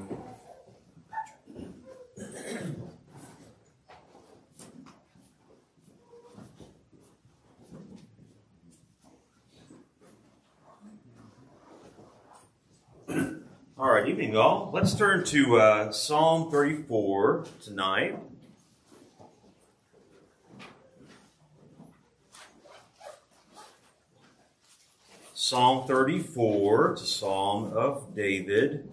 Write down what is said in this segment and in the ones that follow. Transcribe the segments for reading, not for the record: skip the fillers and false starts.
All right, evening, y'all. Let's turn to Psalm 34 tonight. Psalm 34, it's a psalm of David.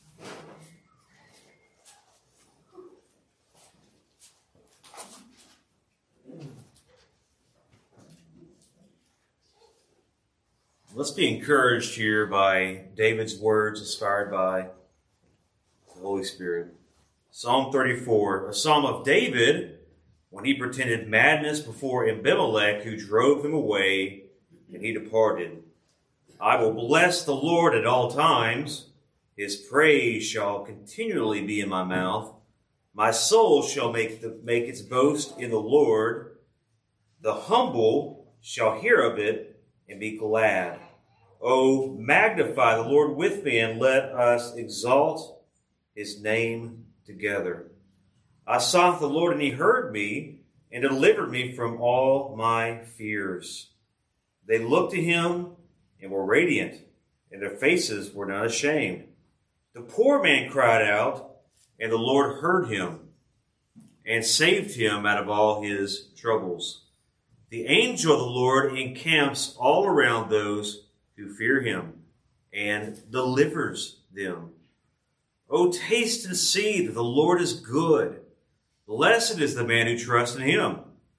Let's be encouraged here by David's words inspired by the Holy Spirit. Psalm 34, a psalm of David when he pretended madness before Abimelech, who drove him away, and he departed. I will bless the Lord at all times. His praise shall continually be in my mouth. My soul shall make its boast in the Lord. The humble shall hear of it and be glad. Oh, magnify the Lord with me, and let us exalt his name together. I sought the Lord, and he heard me, and delivered me from all my fears. They looked to him and were radiant, and their faces were not ashamed. The poor man cried out, and the Lord heard him, and saved him out of all his troubles. The angel of the Lord encamps all around those who fear him, and delivers them. Oh, taste and see that the Lord is good. Blessed is the man who trusts in him.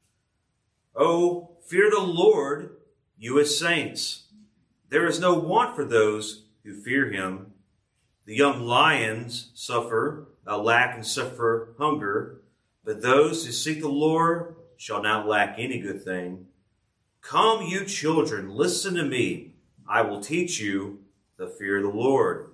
Oh, fear the Lord, you his saints. There is no want for those who fear him. The young lions suffer lack and suffer hunger, but those who seek the Lord shall not lack any good thing. Come, you children, listen to me. I will teach you the fear of the Lord.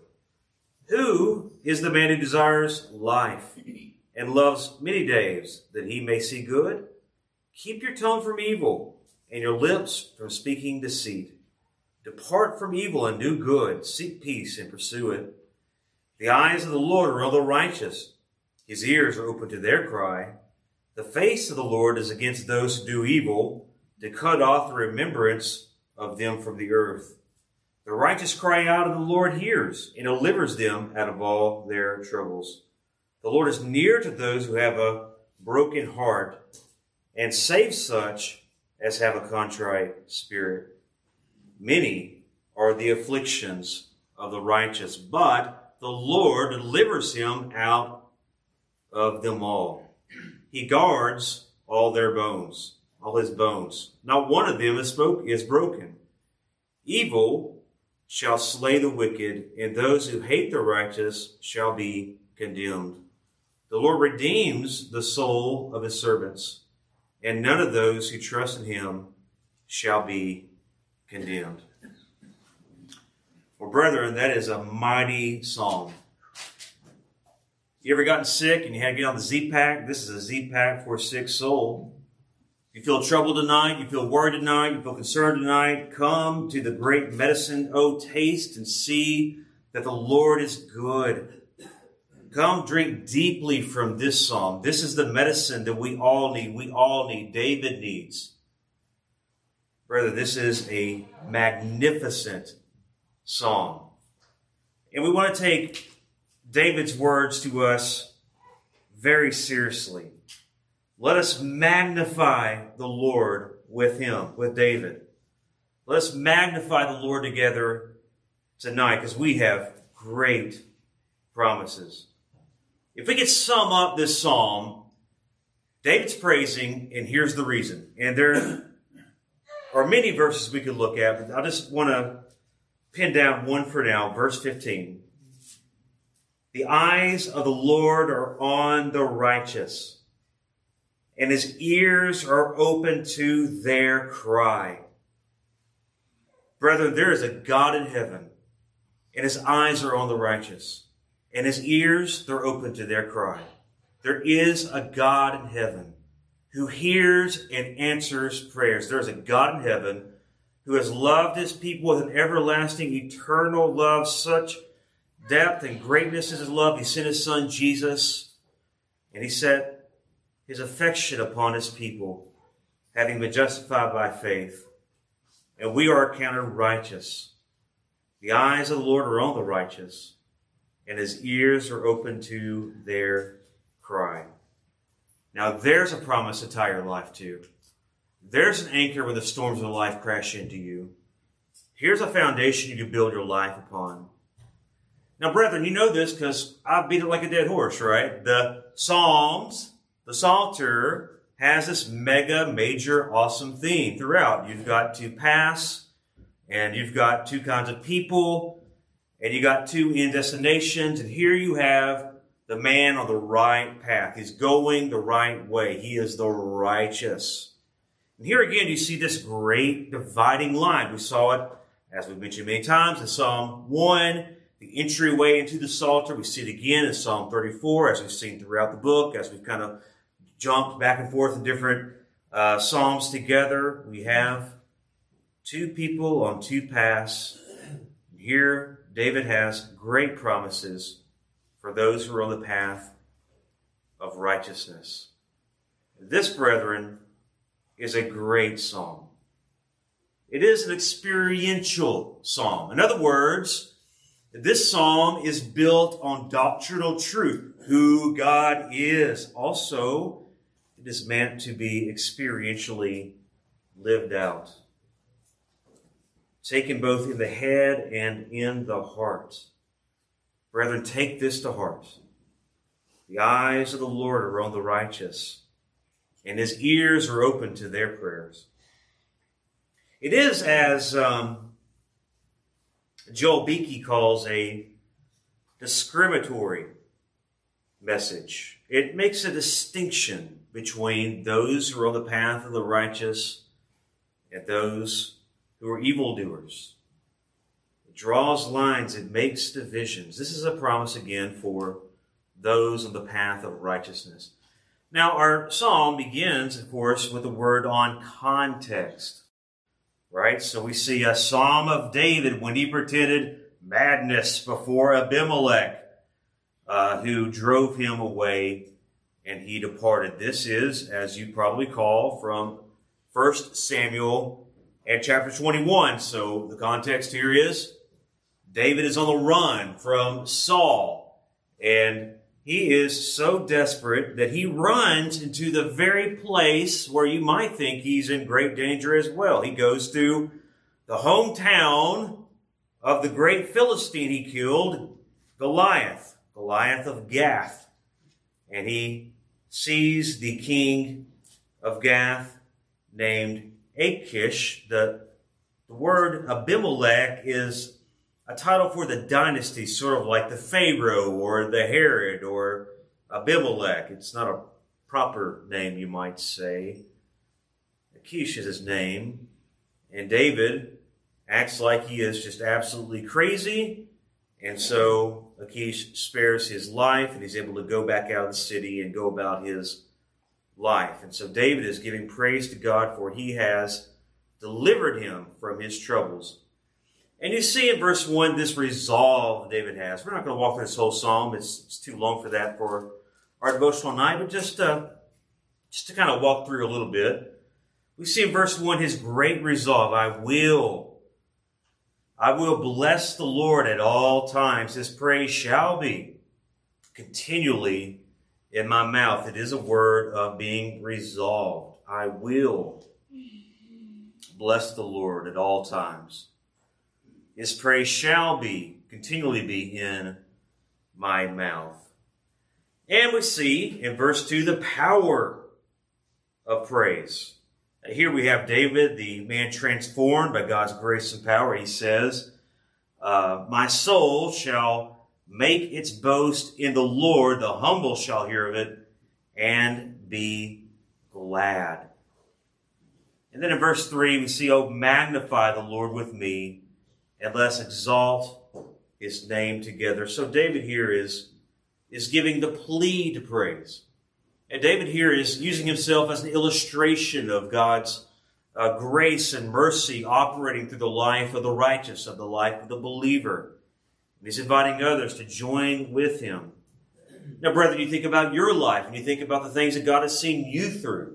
Who is the man who desires life and loves many days, that he may see good? Keep your tongue from evil and your lips from speaking deceit. Depart from evil and do good. Seek peace and pursue it. The eyes of the Lord are on the righteous. His ears are open to their cry. The face of the Lord is against those who do evil, to cut off the remembrance of them from the earth. The righteous cry out, and the Lord hears, and delivers them out of all their troubles. The Lord is near to those who have a broken heart, and saves such as have a contrite spirit. Many are the afflictions of the righteous, but the Lord delivers him out of them all. He guards all their bones, all his bones. Not one of them is broken. Evil shall slay the wicked, and those who hate the righteous shall be condemned. The Lord redeems the soul of his servants, and none of those who trust in him shall be condemned. Well, brethren, that is a mighty psalm. You ever gotten sick and you had to get on the Z-Pack? This is a Z-Pack for a sick soul. You feel troubled tonight, you feel worried tonight, you feel concerned tonight, come to the great medicine. Oh, taste and see that the Lord is good. Come drink deeply from this psalm. This is the medicine that we all need. David needs. Brother, this is a magnificent psalm. And we want to take David's words to us very seriously. Let us magnify the Lord with him, with David. Let us magnify the Lord together tonight, because we have great promises. If we could sum up this psalm, David's praising, and here's the reason. And there are many verses we could look at, but I just want to pin down one for now, verse 15. The eyes of the Lord are on the righteous, and his ears are open to their cry. Brethren, there is a God in heaven, and his eyes are on the righteous, and his ears, they're open to their cry. There is a God in heaven who hears and answers prayers. There is a God in heaven who has loved his people with an everlasting, eternal love, such depth and greatness is his love, he sent his son Jesus, and he set his affection upon his people, having been justified by faith. And we are accounted righteous. The eyes of the Lord are on the righteous, and his ears are open to their cry. Now there's a promise to tie your life to. There's an anchor when the storms of life crash into you. Here's a foundation you can build your life upon. Now, brethren, you know this because I beat it like a dead horse, right? The Psalms, the Psalter, has this major, awesome theme throughout. You've got to pass, and you've got two kinds of people, and you got two end destinations, and here you have the man on the right path. He's going the right way. He is the righteous. And here again, you see this great dividing line. We saw it, as we've mentioned many times, in Psalm 1, the entryway into the Psalter. We see it again in Psalm 34, as we've seen throughout the book, as we've kind of jumped back and forth in different Psalms together. We have two people on two paths. Here, David has great promises for those who are on the path of righteousness. This, brethren, is a great psalm. It is an experiential psalm. In other words, this psalm is built on doctrinal truth, who God is. Also, it is meant to be experientially lived out, taken both in the head and in the heart. Brethren, take this to heart. The eyes of the Lord are on the righteous, and his ears are open to their prayers. It is, as Joel Beeke calls, a discriminatory message. It makes a distinction between those who are on the path of the righteous and those who are evildoers. It draws lines. It makes divisions. This is a promise, again, for those on the path of righteousness. Now, our psalm begins, of course, with a word on context, right? So we see a psalm of David when he pretended madness before Abimelech, who drove him away, and he departed. This is, as you probably call, from 1 Samuel and chapter 21. So the context here is David is on the run from Saul, and he is so desperate that he runs into the very place where you might think he's in great danger as well. He goes to the hometown of the great Philistine he killed, Goliath of Gath. And he sees the king of Gath named Achish. The word Abimelech is a title for the dynasty, sort of like the Pharaoh or the Herod or Abimelech. It's not a proper name, you might say. Achish is his name. And David acts like he is just absolutely crazy. And so Achish spares his life, and he's able to go back out of the city and go about his life. And so David is giving praise to God, for he has delivered him from his troubles. And you see in verse 1 this resolve David has. We're not going to walk through this whole psalm. It's too long for that for our devotional night. But just to kind of walk through a little bit, we see in verse 1 his great resolve. I will bless the Lord at all times. His praise shall be continually in my mouth. It is a word of being resolved. I will bless the Lord at all times. His praise shall continually be in my mouth. And we see in verse 2 the power of praise. Here we have David, the man transformed by God's grace and power. He says, my soul shall make its boast in the Lord. The humble shall hear of it and be glad. And then in verse 3 we see, oh, magnify the Lord with me, and let's exalt his name together. So David here is giving the plea to praise. And David here is using himself as an illustration of God's grace and mercy operating through the life of the righteous, of the life of the believer. He's inviting others to join with him. Now, brethren, you think about your life and you think about the things that God has seen you through.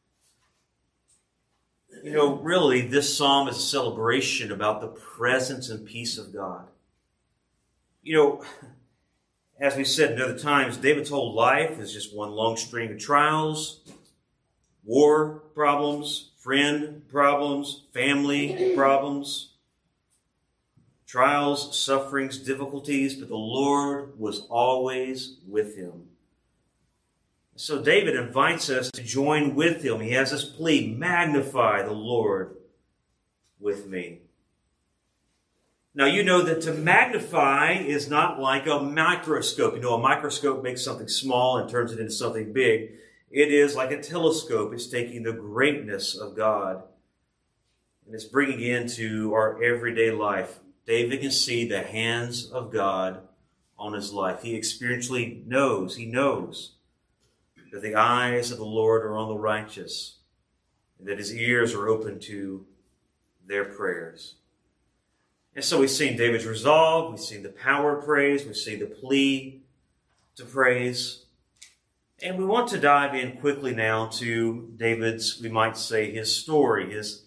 You know, really, this psalm is a celebration about the presence and peace of God. You know, as we said in other times, David's whole life is just one long string of trials, war problems, friend problems, family problems, trials, sufferings, difficulties, but the Lord was always with him. So David invites us to join with him. He has this plea, magnify the Lord with me. Now, you know that to magnify is not like a microscope. You know, a microscope makes something small and turns it into something big. It is like a telescope. It's taking the greatness of God and it's bringing it into our everyday life. David can see the hands of God on his life. He experientially knows, that the eyes of the Lord are on the righteous and that his ears are open to their prayers. And so we've seen David's resolve, we've seen the power of praise, we've seen the plea to praise. And we want to dive in quickly now to David's, we might say, his story,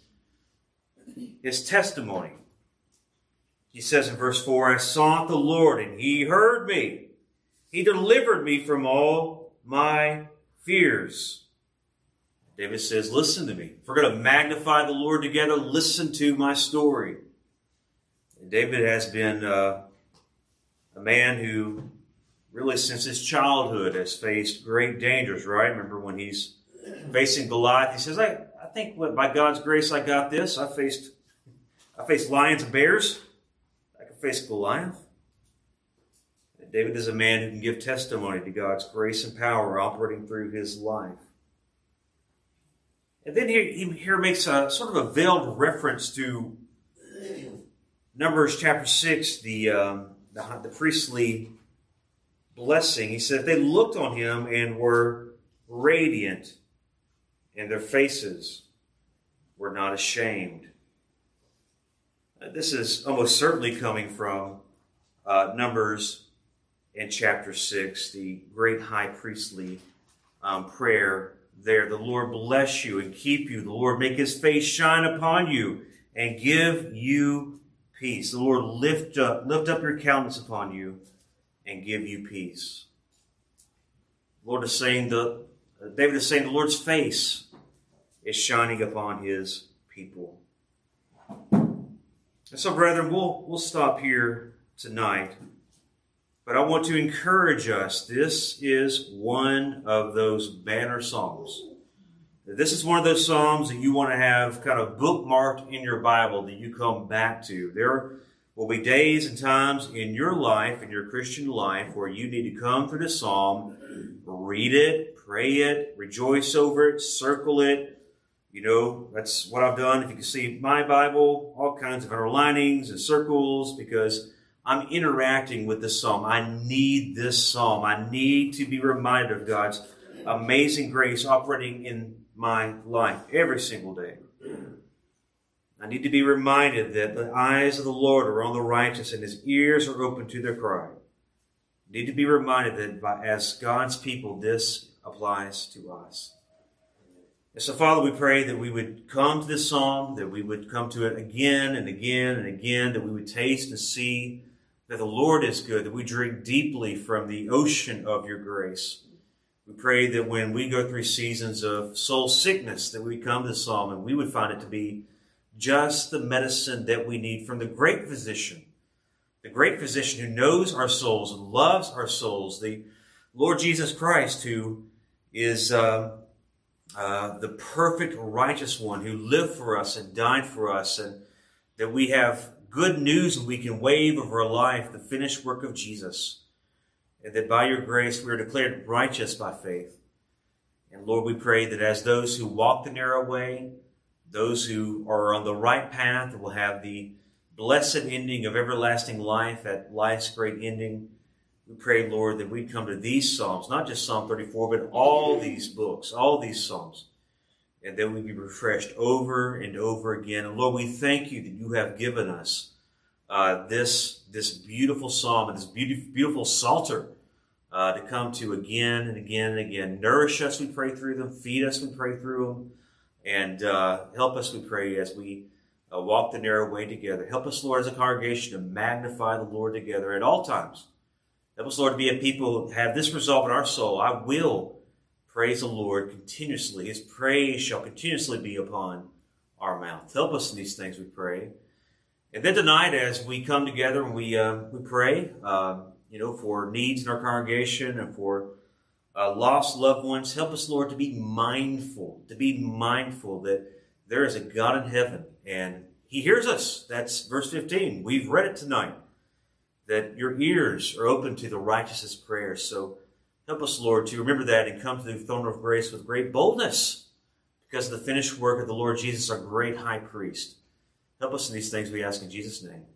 his testimony. He says in verse 4, I sought the Lord and he heard me. He delivered me from all my fears. David says, listen to me. If we're going to magnify the Lord together, listen to my story. David has been a man who really since his childhood has faced great dangers, right? Remember when he's facing Goliath, he says, I think by God's grace I got this. I faced lions and bears. I can face Goliath. And David is a man who can give testimony to God's grace and power operating through his life. And then he makes a sort of a veiled reference to Numbers chapter 6, the priestly blessing. He said, they looked on him and were radiant, and their faces were not ashamed. This is almost certainly coming from Numbers in chapter 6, the great high priestly prayer there. The Lord bless you and keep you. The Lord make his face shine upon you and give you peace. The Lord lift up your countenance upon you and give you peace. David is saying the Lord's face is shining upon his people. And so, brethren, we'll stop here tonight. But I want to encourage us. This is one of those banner psalms. This is one of those psalms that you want to have kind of bookmarked in your Bible that you come back to. There will be days and times in your life, in your Christian life, where you need to come through the psalm, read it, pray it, rejoice over it, circle it. You know, that's what I've done. If you can see my Bible, all kinds of underlinings and circles, because I'm interacting with this psalm. I need this psalm. I need to be reminded of God's amazing grace operating in my life every single day. I need to be reminded that the eyes of the Lord are on the righteous and his ears are open to their cry. I need to be reminded that as God's people, this applies to us. And so, Father, we pray that we would come to this psalm, that we would come to it again and again and again, that we would taste and see that the Lord is good, that we drink deeply from the ocean of your grace. We pray that when we go through seasons of soul sickness, that we come to the psalm and we would find it to be just the medicine that we need from the great physician who knows our souls and loves our souls, the Lord Jesus Christ, who is the perfect righteous one who lived for us and died for us, and that we have good news and we can wave over our life the finished work of Jesus. And that by your grace we are declared righteous by faith. And Lord, we pray that as those who walk the narrow way, those who are on the right path will have the blessed ending of everlasting life at life's great ending. We pray, Lord, that we come to these Psalms, not just Psalm 34, but all these books, all these Psalms, and that we be refreshed over and over again. And Lord, we thank you that you have given us this beautiful psalm and this beautiful psalter to come to again and again and again. Nourish us, we pray, through them. Feed us, we pray, through them. And help us, we pray, as we walk the narrow way together. Help us, Lord, as a congregation to magnify the Lord together at all times. Help us, Lord, to be a people who have this resolve in our soul. I will praise the Lord continuously. His praise shall continuously be upon our mouth. Help us in these things, we pray. And then tonight, as we come together and we pray, for needs in our congregation and for lost loved ones, help us, Lord, to be mindful that there is a God in heaven and He hears us. That's verse 15. We've read it tonight, that your ears are open to the righteous' prayers. So help us, Lord, to remember that and come to the throne of grace with great boldness because of the finished work of the Lord Jesus, our great high priest. Help us in these things, we ask in Jesus' name.